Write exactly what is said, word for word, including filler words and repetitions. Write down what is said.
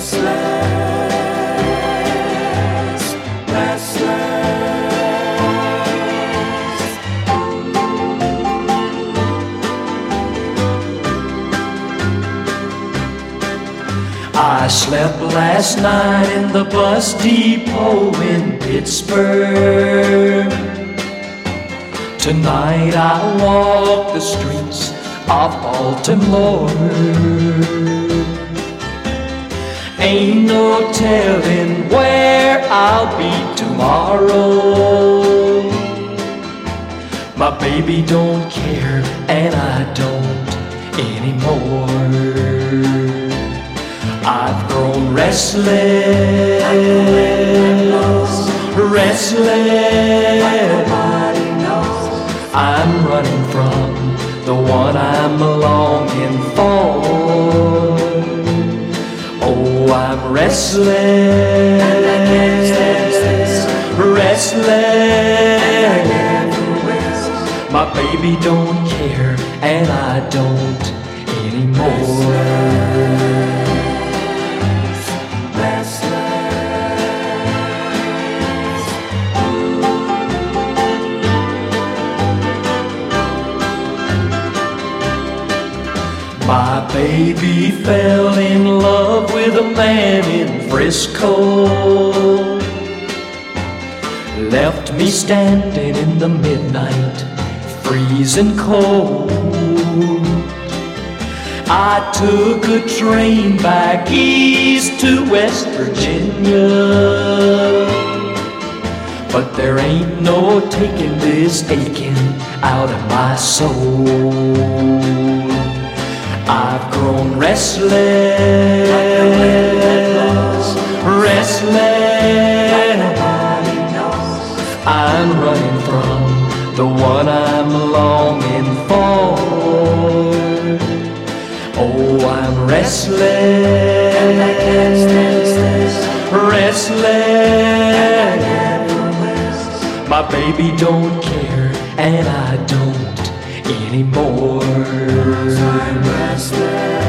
restless, restless. I slept last night in the bus depot in Pittsburgh. Tonight I walk the streets of Baltimore. Ain't no telling where I'll be tomorrow. My baby don't care and I don't anymore. I've grown restless, restless. I'm running from the one I'm longing for. Oh, I'm restless, restless. My baby don't care and I don't anymore. My baby fell in love with a man in Frisco, left me standing in the midnight, freezing cold. I took a train back east to West Virginia, but there ain't no taking this aching out of my soul. I've grown restless, restless. I'm running from the one I'm longing for. Oh, I'm restless, restless. My baby don't care and I don't anymore. I'm restless.